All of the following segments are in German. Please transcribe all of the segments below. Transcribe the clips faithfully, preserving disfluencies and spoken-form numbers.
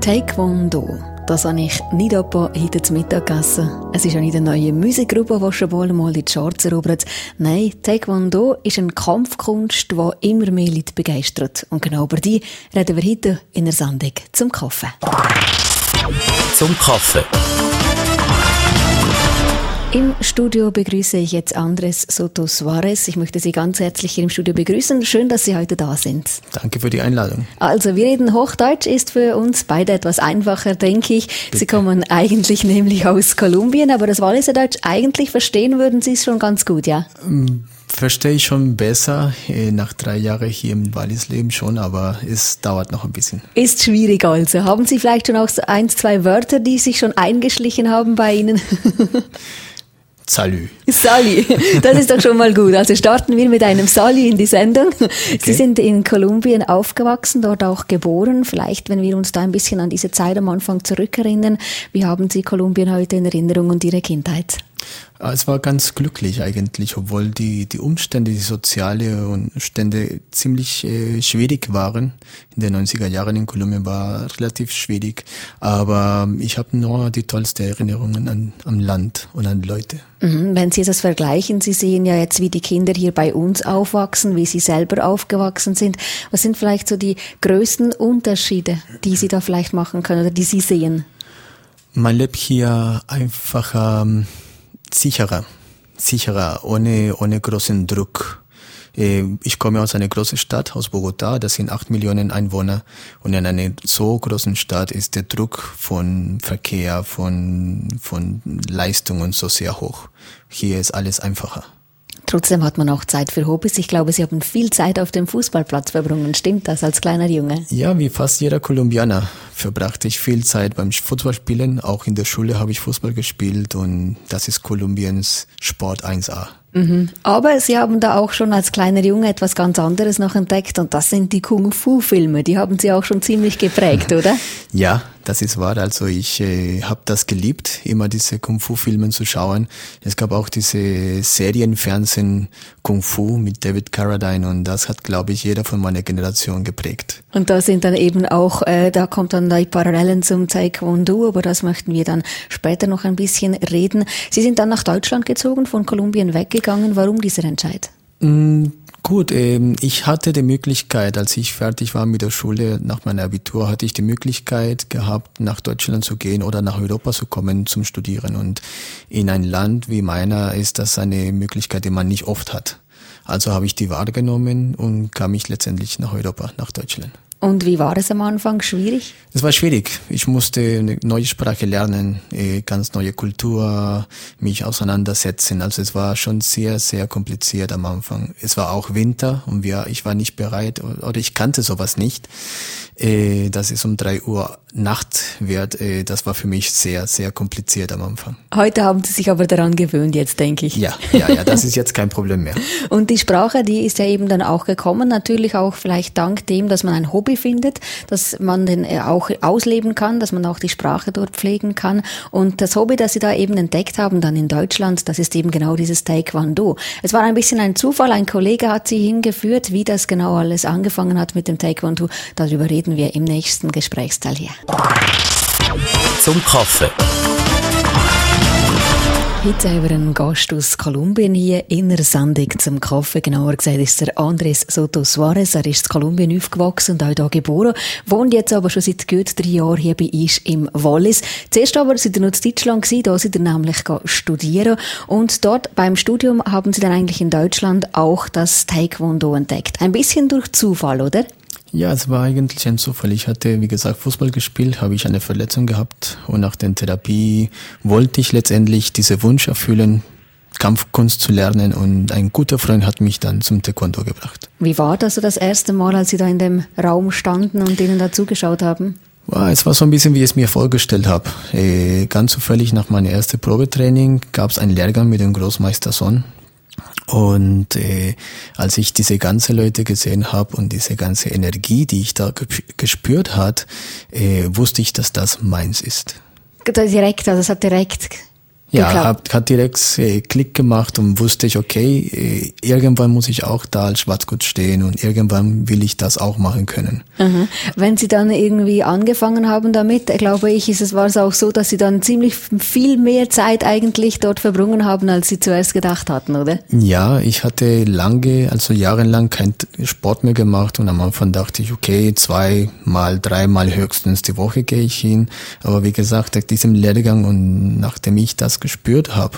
Taekwondo, das habe ich nicht etwa heute zum Mittag gegessen. Es ist auch nicht eine neue Musikgruppe, die schon bald mal die Charts erobert. Nein, Taekwondo ist eine Kampfkunst, die immer mehr Leute begeistert. Und genau über die reden wir heute in der Sendung «Zum Kaffee». Zum Kaffee. Im Studio begrüße ich jetzt Andrés Soto Suárez. Ich möchte Sie ganz herzlich hier im Studio begrüßen. Schön, dass Sie heute da sind. Danke für die Einladung. Also, wir reden Hochdeutsch, ist für uns beide etwas einfacher, denke ich. Bitte. Sie kommen eigentlich nämlich aus Kolumbien, aber das Walliser Deutsch eigentlich verstehen würden Sie es schon ganz gut, ja? Verstehe ich schon besser, nach drei Jahren hier im Wallis-Leben schon, aber es dauert noch ein bisschen. Ist schwierig also. Haben Sie vielleicht schon auch so ein, zwei Wörter, die sich schon eingeschlichen haben bei Ihnen? Salü. Salü, das ist doch schon mal gut. Also starten wir mit einem Salü in die Sendung. Okay. Sie sind in Kolumbien aufgewachsen, dort auch geboren. Vielleicht, wenn wir uns da ein bisschen an diese Zeit am Anfang zurückerinnern, wie haben Sie Kolumbien heute in Erinnerung und Ihre Kindheit? Es war ganz glücklich eigentlich, obwohl die, die Umstände, die sozialen Umstände ziemlich äh, schwierig waren. In den neunziger Jahren in Kolumbien war relativ schwierig, aber ich habe nur die tollsten Erinnerungen an, am Land und an Leute. Mhm, wenn Sie das vergleichen, Sie sehen ja jetzt, wie die Kinder hier bei uns aufwachsen, wie Sie selber aufgewachsen sind. Was sind vielleicht so die größten Unterschiede, die Sie da vielleicht machen können oder die Sie sehen? Man lebt hier einfach ähm, sicherer, sicherer, ohne, ohne großen Druck. Ich komme aus einer großen Stadt, aus Bogotá, das sind acht Millionen Einwohner, und in einer so großen Stadt ist der Druck von Verkehr, von, von Leistungen so sehr hoch. Hier ist alles einfacher. Trotzdem hat man auch Zeit für Hobbys. Ich glaube, Sie haben viel Zeit auf dem Fußballplatz verbracht. Stimmt das als kleiner Junge? Ja, wie fast jeder Kolumbianer verbrachte ich viel Zeit beim Fußballspielen. Auch in der Schule habe ich Fußball gespielt, und das ist Kolumbiens Sport eins A. Mhm. Aber Sie haben da auch schon als kleiner Junge etwas ganz anderes noch entdeckt, und das sind die Kung-Fu-Filme. Die haben Sie auch schon ziemlich geprägt, oder? Ja, das ist wahr. Also ich äh, habe das geliebt, immer diese Kung-Fu-Filme zu schauen. Es gab auch diese Serien, Fernsehen, Kung-Fu mit David Carradine, und das hat, glaube ich, jeder von meiner Generation geprägt. Und da sind dann eben auch, äh, da kommt dann die Parallelen zum Taekwondo, aber das möchten wir dann später noch ein bisschen reden. Sie sind dann nach Deutschland gezogen, von Kolumbien weggegangen. Warum dieser Entscheid? Mm, gut, ähm, ich hatte die Möglichkeit, als ich fertig war mit der Schule, nach meinem Abitur, hatte ich die Möglichkeit gehabt, nach Deutschland zu gehen oder nach Europa zu kommen zum Studieren. Und in ein Land wie meiner ist das eine Möglichkeit, die man nicht oft hat. Also habe ich die wahrgenommen und kam ich letztendlich nach Europa, nach Deutschland. Und wie war es am Anfang? Schwierig? Es war schwierig. Ich musste eine neue Sprache lernen, ganz neue Kultur, mich auseinandersetzen. Also es war schon sehr, sehr kompliziert am Anfang. Es war auch Winter, und wir, ich war nicht bereit, oder ich kannte sowas nicht, dass es um drei Uhr Nacht wird. Das war für mich sehr, sehr kompliziert am Anfang. Heute haben Sie sich aber daran gewöhnt, jetzt denke ich. Ja, ja, ja, das ist jetzt kein Problem mehr. Und die Sprache, die ist ja eben dann auch gekommen, natürlich auch vielleicht dank dem, dass man ein Hobby findet, dass man den auch ausleben kann, dass man auch die Sprache dort pflegen kann. Und das Hobby, das Sie da eben entdeckt haben, dann in Deutschland, das ist eben genau dieses Taekwondo. Es war ein bisschen ein Zufall, ein Kollege hat Sie hingeführt, wie das genau alles angefangen hat mit dem Taekwondo. Darüber reden wir im nächsten Gesprächsteil hier. Zum Kaffee. Heute haben wir einen Gast aus Kolumbien hier in der Sendung zum Kaffee. Genauer gesagt ist der Andrés Soto Suárez. Er ist in Kolumbien aufgewachsen und auch hier geboren, wohnt jetzt aber schon seit gut drei Jahren hier bei uns im Wallis. Zuerst aber sind er noch in Deutschland gewesen, da sind er nämlich studieren, und dort beim Studium haben Sie dann eigentlich in Deutschland auch das Taekwondo entdeckt. Ein bisschen durch Zufall, oder? Ja, es war eigentlich ein Zufall. Ich hatte, wie gesagt, Fußball gespielt, habe ich eine Verletzung gehabt, und nach der Therapie wollte ich letztendlich diesen Wunsch erfüllen, Kampfkunst zu lernen, und ein guter Freund hat mich dann zum Taekwondo gebracht. Wie war das so das erste Mal, als Sie da in dem Raum standen und Ihnen da zugeschaut haben? Ja, es war so ein bisschen, wie ich es mir vorgestellt habe. Äh, ganz zufällig nach meinem ersten Probetraining gab es einen Lehrgang mit dem Großmeister Son. Und äh, als ich diese ganzen Leute gesehen habe und diese ganze Energie, die ich da ge- gespürt hat, äh, wusste ich, dass das meins ist. Direkt, also es hat direkt Ja, hat, hat direkt äh, Klick gemacht und wusste ich, okay, äh, irgendwann muss ich auch da als Schwarzgurt stehen und irgendwann will ich das auch machen können. Mhm. Wenn Sie dann irgendwie angefangen haben damit, glaube ich, ist es, war es auch so, dass Sie dann ziemlich viel mehr Zeit eigentlich dort verbrungen haben, als Sie zuerst gedacht hatten, oder? Ja, ich hatte lange, also jahrelang keinen Sport mehr gemacht und am Anfang dachte ich, okay, zweimal, dreimal höchstens die Woche gehe ich hin. Aber wie gesagt, nach diesem Lehrgang und nachdem ich das gespürt habe,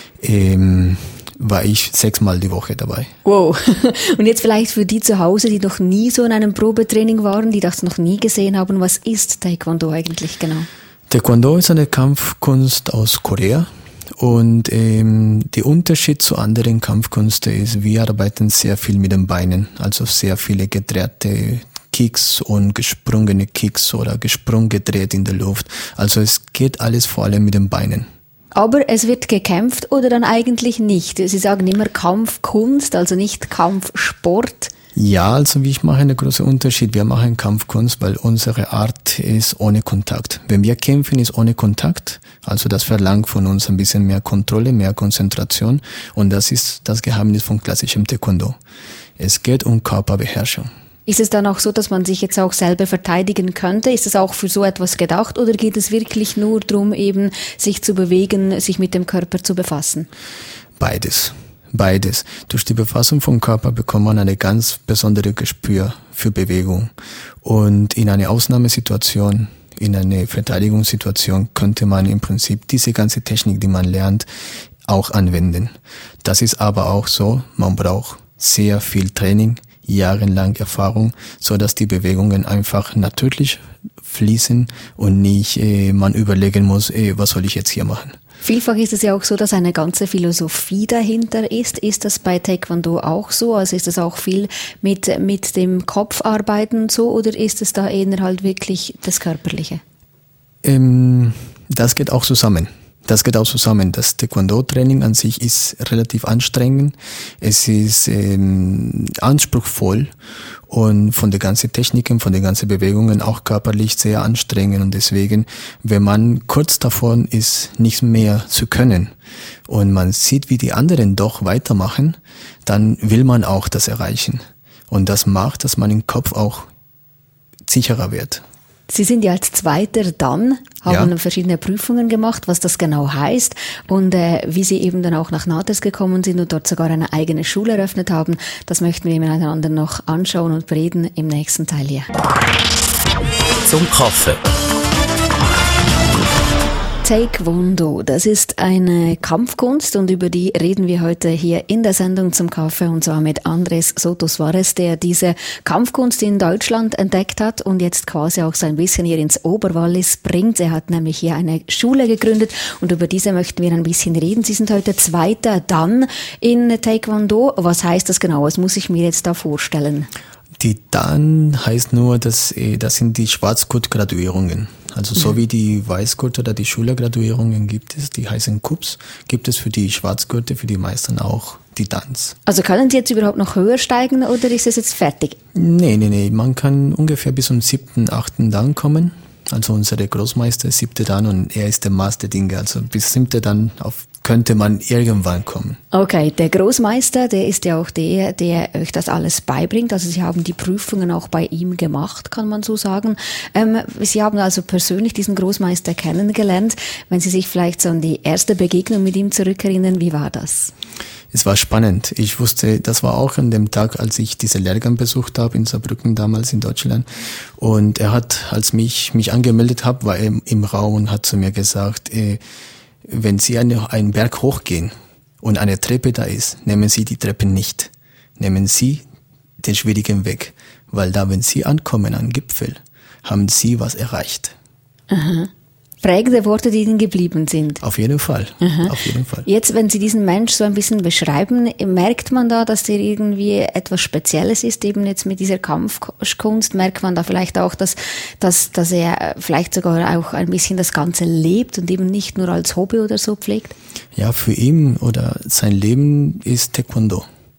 ähm, war ich sechsmal die Woche dabei. Wow. Und jetzt vielleicht für die zu Hause, die noch nie so in einem Probetraining waren, die das noch nie gesehen haben, was ist Taekwondo eigentlich genau? Taekwondo ist eine Kampfkunst aus Korea und ähm, der Unterschied zu anderen Kampfkünsten ist, wir arbeiten sehr viel mit den Beinen, also sehr viele gedrehte Kicks und gesprungene Kicks oder gesprungen gedreht in der Luft. Also es geht alles vor allem mit den Beinen. Aber es wird gekämpft oder dann eigentlich nicht? Sie sagen immer Kampfkunst, also nicht Kampfsport. Ja, also ich mache einen großen Unterschied. Wir machen Kampfkunst, weil unsere Art ist ohne Kontakt. Wenn wir kämpfen, ist ohne Kontakt. Also das verlangt von uns ein bisschen mehr Kontrolle, mehr Konzentration. Und das ist das Geheimnis von klassischem Taekwondo. Es geht um Körperbeherrschung. Ist es dann auch so, dass man sich jetzt auch selber verteidigen könnte? Ist es auch für so etwas gedacht oder geht es wirklich nur darum, eben sich zu bewegen, sich mit dem Körper zu befassen? Beides. Beides. Durch die Befassung vom Körper bekommt man eine ganz besondere Gespür für Bewegung. Und in einer Ausnahmesituation, in einer Verteidigungssituation könnte man im Prinzip diese ganze Technik, die man lernt, auch anwenden. Das ist aber auch so, man braucht sehr viel Training, jahrelang Erfahrung, so dass die Bewegungen einfach natürlich fließen und nicht äh, man überlegen muss, äh, was soll ich jetzt hier machen. Vielfach ist es ja auch so, dass eine ganze Philosophie dahinter ist. Ist das bei Taekwondo auch so? Also ist das auch viel mit, mit dem Kopf arbeiten so oder ist es da eher halt wirklich das Körperliche? Ähm, das geht auch zusammen. Das geht auch zusammen. Das Taekwondo-Training an sich ist relativ anstrengend. Es ist ähm, anspruchsvoll und von den ganzen Techniken, von den ganzen Bewegungen auch körperlich sehr anstrengend. Und deswegen, wenn man kurz davon ist, nichts mehr zu können und man sieht, wie die anderen doch weitermachen, dann will man auch das erreichen. Und das macht, dass man im Kopf auch sicherer wird. Sie sind ja als Zweiter dann, haben ja. verschiedene Prüfungen gemacht, was das genau heißt und äh, wie Sie eben dann auch nach Nates gekommen sind und dort sogar eine eigene Schule eröffnet haben. Das möchten wir miteinander noch anschauen und bereden im nächsten Teil hier. Zum Kaffee. Taekwondo, das ist eine Kampfkunst und über die reden wir heute hier in der Sendung zum Kaffee und zwar mit Andres Soto Suarez, der diese Kampfkunst in Deutschland entdeckt hat und jetzt quasi auch so ein bisschen hier ins Oberwallis bringt. Er hat nämlich hier eine Schule gegründet und über diese möchten wir ein bisschen reden. Sie sind heute Zweiter dann in Taekwondo. Was heißt das genau? Was muss ich mir jetzt da vorstellen? Die Dan heißt nur, dass das sind die Schwarzgurt-Graduierungen. Also so wie die Weißgurt oder die Schülergraduierungen gibt es, die heißen Cups, gibt es für die Schwarzgurte, für die meisten auch die Dans. Also können Sie jetzt überhaupt noch höher steigen oder ist es jetzt fertig? Nee, nee, nee, man kann ungefähr bis zum siebten, achten Dan kommen. Also unsere Großmeister ist siebte Dan und er ist der Master Dinge. Also bis siebte Dan auf könnte man irgendwann kommen. Okay, der Großmeister, der ist ja auch der, der euch das alles beibringt. Also Sie haben die Prüfungen auch bei ihm gemacht, kann man so sagen. Ähm, Sie haben also persönlich diesen Großmeister kennengelernt. Wenn Sie sich vielleicht so an die erste Begegnung mit ihm zurückerinnern, wie war das? Es war spannend. Ich wusste, das war auch an dem Tag, als ich diese Lehrgang besucht habe in Saarbrücken damals in Deutschland. Und er hat, als mich mich angemeldet habe, war er im Raum und hat zu mir gesagt, äh, wenn Sie eine, einen Berg hochgehen und eine Treppe da ist, nehmen Sie die Treppe nicht. Nehmen Sie den schwierigen Weg, weil da, wenn Sie ankommen am Gipfel, haben Sie was erreicht. Aha. Prägende Worte, die Ihnen geblieben sind. Auf jeden Fall, Aha. auf jeden Fall. Jetzt, wenn Sie diesen Mensch so ein bisschen beschreiben, merkt man da, dass der irgendwie etwas Spezielles ist, eben jetzt mit dieser Kampfkunst, merkt man da vielleicht auch, dass, dass, dass er vielleicht sogar auch ein bisschen das Ganze lebt und eben nicht nur als Hobby oder so pflegt? Ja, für ihn oder sein Leben ist Taekwondo.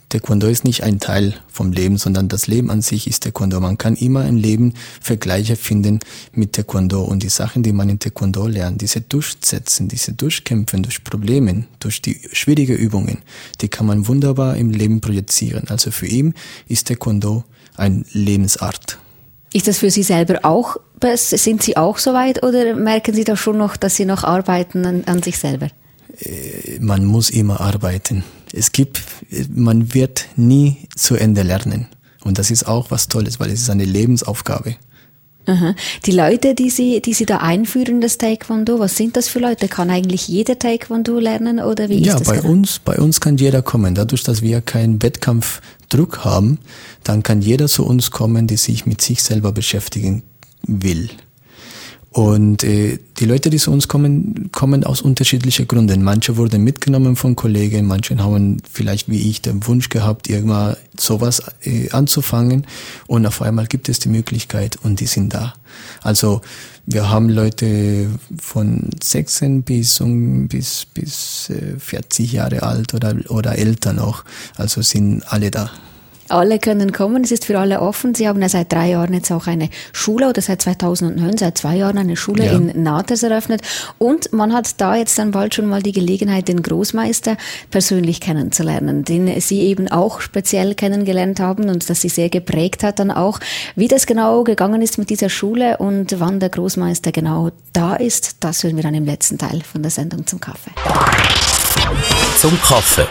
Taekwondo ist nicht ein Teil vom Leben, sondern das Leben an sich ist Taekwondo. Man kann immer im Leben Vergleiche finden mit Taekwondo und die Sachen, die man in Taekwondo lernt, diese Durchsetzen, diese Durchkämpfen durch Probleme, durch die schwierigen Übungen, die kann man wunderbar im Leben projizieren. Also für ihn ist Taekwondo eine Lebensart. Ist das für Sie selber auch, sind Sie auch so weit oder merken Sie da schon noch, dass Sie noch arbeiten an, an sich selber? Man muss immer arbeiten. Es gibt, man wird nie zu Ende lernen. Und das ist auch was Tolles, weil es ist eine Lebensaufgabe. Aha. Die Leute, die Sie, die Sie da einführen, das Taekwondo, was sind das für Leute? Kann eigentlich jeder Taekwondo lernen oder wie ja, ist das? Ja, bei genau? uns, bei uns kann jeder kommen. Dadurch, dass wir keinen Wettkampfdruck haben, dann kann jeder zu uns kommen, der sich mit sich selber beschäftigen will. Und äh, die Leute, die zu uns kommen, kommen aus unterschiedlichen Gründen. Manche wurden mitgenommen von Kollegen, manche haben vielleicht wie ich den Wunsch gehabt, irgendwann sowas äh, anzufangen und auf einmal gibt es die Möglichkeit und die sind da. Also wir haben Leute von sechzehn bis um, bis bis äh, vierzig Jahre alt oder oder älter noch. Also sind alle da. Alle können kommen, es ist für alle offen. Sie haben ja seit drei Jahren jetzt auch eine Schule oder seit zweitausendneun, seit zwei Jahren eine Schule ja. in Nates eröffnet. Und man hat da jetzt dann bald schon mal die Gelegenheit, den Großmeister persönlich kennenzulernen, den Sie eben auch speziell kennengelernt haben und das Sie sehr geprägt hat dann auch. Wie das genau gegangen ist mit dieser Schule und wann der Großmeister genau da ist, das hören wir dann im letzten Teil von der Sendung zum Kaffee. Zum Kaffee.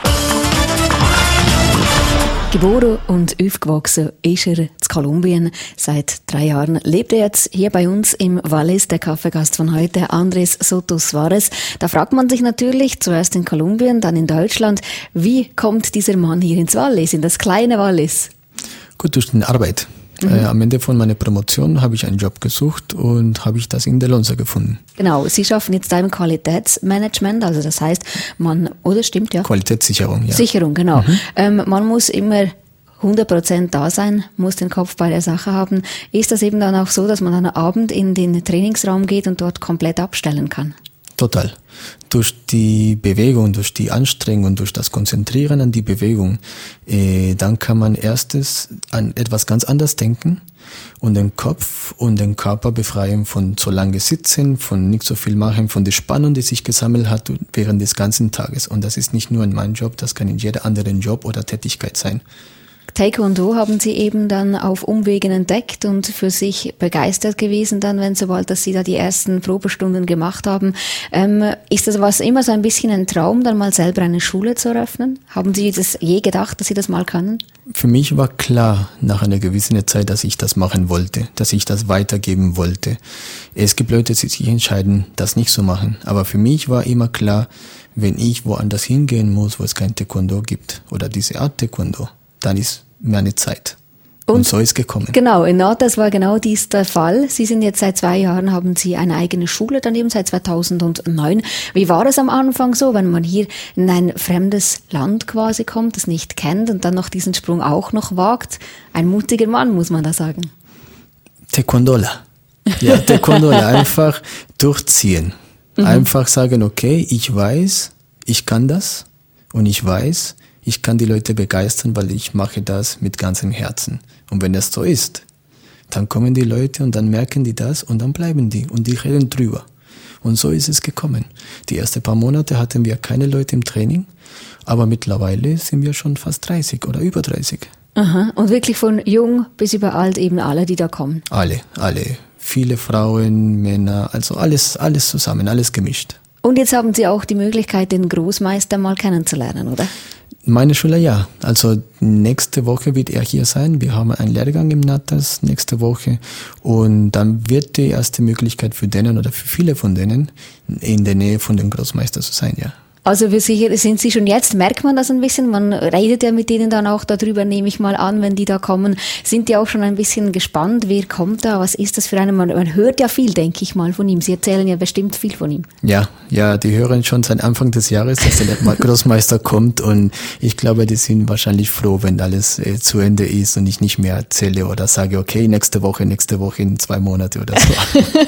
Geboren und aufgewachsen ist er in Kolumbien. Seit drei Jahren lebt er jetzt hier bei uns im Wallis, der Kaffeegast von heute, Andrés Soto Suárez. Da fragt man sich natürlich, zuerst in Kolumbien, dann in Deutschland, wie kommt dieser Mann hier ins Wallis, in das kleine Wallis? Gut, durch die Arbeit. Mhm. Äh, am Ende von meiner Promotion habe ich einen Job gesucht und habe ich das in der Lonza gefunden. Genau, Sie schaffen jetzt da im Qualitätsmanagement, also das heißt, man, oder stimmt, ja? Qualitätssicherung, ja. Sicherung, genau. Mhm. Ähm, man muss immer hundert Prozent da sein, muss den Kopf bei der Sache haben. Ist das eben dann auch so, dass man dann am Abend in den Trainingsraum geht und dort komplett abstellen kann? Total. Durch die Bewegung, durch die Anstrengung, durch das Konzentrieren an die Bewegung, äh, dann kann man erstes an etwas ganz anderes denken und den Kopf und den Körper befreien von zu lange Sitzen, von nicht so viel machen, von der Spannung, die sich gesammelt hat während des ganzen Tages. Und das ist nicht nur in meinem Job, das kann in jeder anderen Job oder Tätigkeit sein. Taekwondo haben Sie eben dann auf Umwegen entdeckt und für sich begeistert gewesen dann, wenn sobald, dass Sie da die ersten Probestunden gemacht haben. Ähm, ist das was immer so ein bisschen ein Traum, dann mal selber eine Schule zu eröffnen? Haben Sie das je gedacht, dass Sie das mal können? Für mich war klar nach einer gewissen Zeit, dass ich das machen wollte, dass ich das weitergeben wollte. Es gibt Leute, die sich entscheiden, das nicht zu machen. Aber für mich war immer klar, wenn ich woanders hingehen muss, wo es kein Taekwondo gibt oder diese Art Taekwondo, dann ist meine Zeit. Und, und so ist gekommen. Genau, in Nates war genau dies der Fall. Sie sind jetzt seit zwei Jahren, haben Sie eine eigene Schule daneben, seit zweitausendneun. Wie war es am Anfang so, wenn man hier in ein fremdes Land quasi kommt, das nicht kennt und dann noch diesen Sprung auch noch wagt? Ein mutiger Mann, muss man da sagen. Taekwondola. Ja, Taekwondola. Einfach durchziehen. Mhm. Einfach sagen, okay, ich weiß, ich kann das und ich weiß, ich kann die Leute begeistern, weil ich mache das mit ganzem Herzen. Und wenn das so ist, dann kommen die Leute und dann merken die das und dann bleiben die und die reden drüber. Und so ist es gekommen. Die ersten paar Monate hatten wir keine Leute im Training, aber mittlerweile sind wir schon fast dreißig oder über dreißig. Aha. Und wirklich von jung bis über alt eben alle, die da kommen? Alle, alle. Viele Frauen, Männer, also alles, alles zusammen, alles gemischt. Und jetzt haben Sie auch die Möglichkeit, den Großmeister mal kennenzulernen, oder? Meine Schüler ja. Also nächste Woche wird er hier sein. Wir haben einen Lehrgang im Nates nächste Woche und dann wird die erste Möglichkeit für denen oder für viele von denen in der Nähe von dem Großmeister zu sein, ja. Also für sicher sind Sie schon jetzt, merkt man das ein bisschen, man redet ja mit denen dann auch darüber, nehme ich mal an, wenn die da kommen. Sind die auch schon ein bisschen gespannt, wer kommt da, was ist das für eine, man, man hört ja viel, denke ich mal, von ihm. Sie erzählen ja bestimmt viel von ihm. Ja, ja, die hören schon seit Anfang des Jahres, dass der Großmeister kommt und ich glaube, die sind wahrscheinlich froh, wenn alles äh, zu Ende ist und ich nicht mehr erzähle oder sage, okay, nächste Woche, nächste Woche in zwei Monate oder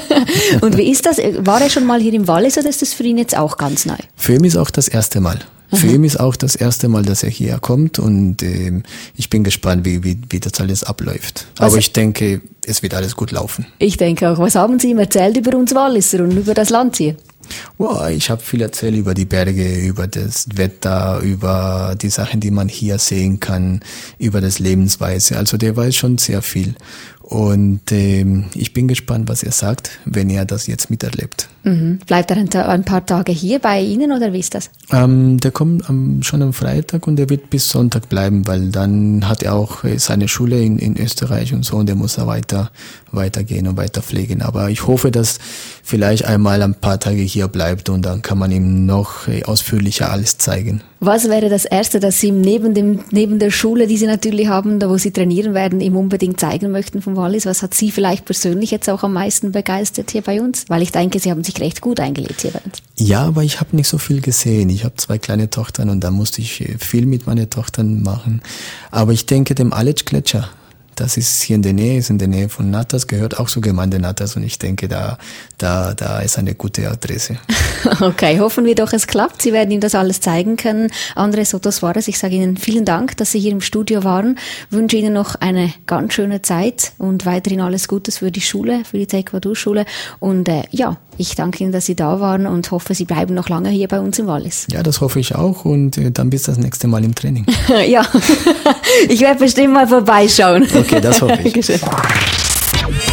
so. Und wie ist das? War er schon mal hier im Wallis oder ist das für ihn jetzt auch ganz neu? Für ihn ist auch das erste Mal. Für ihn ist auch das erste Mal, dass er hier kommt und ähm, ich bin gespannt, wie, wie, wie das alles abläuft. Aber Was? ich denke, es wird alles gut laufen. Ich denke auch. Was haben Sie ihm erzählt über uns Walliser und über das Land hier? Wow, ich habe viel erzählt über die Berge, über das Wetter, über die Sachen, die man hier sehen kann, über das Lebensweise. Also der weiß schon sehr viel. Und ähm, ich bin gespannt, was er sagt, wenn er das jetzt miterlebt. Mhm. Bleibt er ein, ein paar Tage hier bei Ihnen oder wie ist das? Ähm, der kommt am, schon am Freitag und der wird bis Sonntag bleiben, weil dann hat er auch äh, seine Schule in, in Österreich und so und der muss da weiter weitergehen und weiter pflegen. Aber ich hoffe, dass vielleicht einmal ein paar Tage hier bleibt und dann kann man ihm noch äh, ausführlicher alles zeigen. Was wäre das Erste, das Sie ihm neben dem neben der Schule, die Sie natürlich haben, da wo Sie trainieren werden, ihm unbedingt zeigen möchten vom Wallis? Was hat Sie vielleicht persönlich jetzt auch am meisten begeistert hier bei uns? Weil ich denke, Sie haben sich recht gut eingelebt hier bei uns. Ja, aber ich habe nicht so viel gesehen. Ich habe zwei kleine Tochtern und da musste ich viel mit meinen Tochtern machen. Aber ich denke, dem Aletsch-Gletscher, das ist hier in der Nähe, ist in der Nähe von Natas, gehört auch zur Gemeinde Natas und ich denke, da, da, da ist eine gute Adresse. Okay, hoffen wir doch, es klappt. Sie werden ihm das alles zeigen können. Andrés Soto Suárez, ich sage Ihnen vielen Dank, dass Sie hier im Studio waren. Wünsche Ihnen noch eine ganz schöne Zeit und weiterhin alles Gutes für die Schule, für die Taekwondo-Schule. Und äh, ja, ich danke Ihnen, dass Sie da waren und hoffe, Sie bleiben noch lange hier bei uns im Wallis. Ja, das hoffe ich auch und äh, dann bis das nächste Mal im Training. Ja, ich werde bestimmt mal vorbeischauen. Okay, das hoffe ich. Dankeschön.